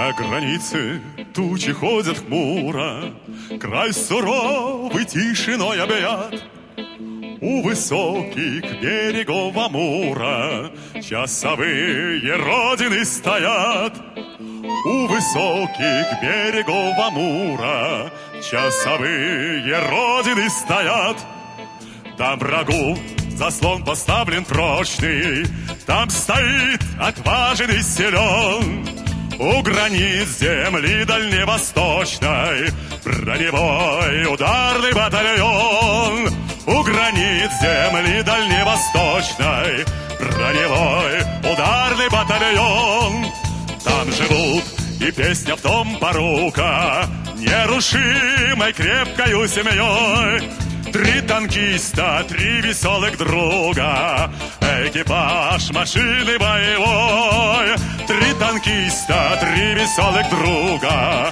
На границе тучи ходят хмуро, край суровый тишиной объят. У высоких берегов Амура часовые родины стоят. У высоких берегов Амура часовые родины стоят. Там врагу заслон поставлен прочный, там стоит отважен и силен. У границ земли дальневосточной броневой ударный батальон. У границ земли дальневосточной броневой ударный батальон. Там живут, и песня в том порука, нерушимой крепкою семьей. 3 танкиста, 3 веселых друга, экипаж машины боевой. 3 танкиста, 3 веселых друга,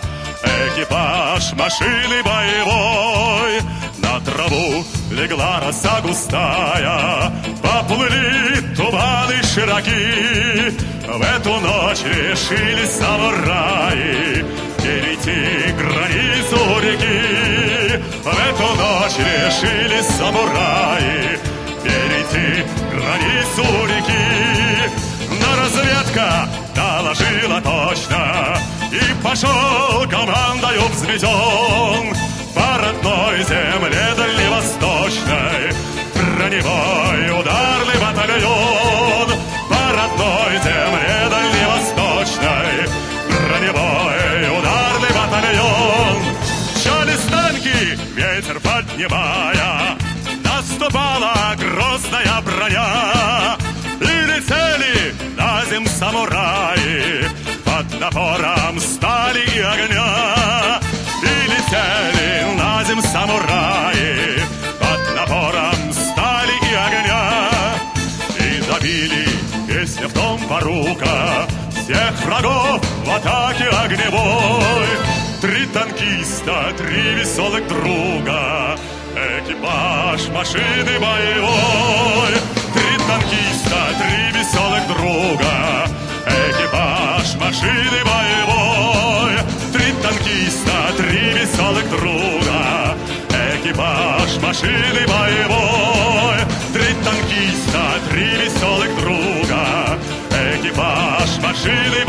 экипаж машины боевой. На траву легла роса густая, поплыли туманы широки. В эту ночь решили самураи перейти границу реки. В эту ночь решили самураи перейти границу реки. Но разведка доложила точно, и пошел командою взведен по родной земле дальневосточной броневой ударный батальон. По родной земле дальневосточной броневой ударный батальон. Мчались танки, ветер поднимая, наступала грозная броня. И летели на земь самураи под напором стали и огня. И летели на земь самураи под напором стали и огня. И добили, песня в том порука, всех врагов в атаке огневой. 3 танкиста, 3 веселых друга, экипаж машины боевой. 3 танкиста, 3 веселых друга, экипаж машины боевой. 3 танкиста, 3 веселых друга, экипаж машины боевой. 3 танкиста, 3 веселых друга, экипаж машины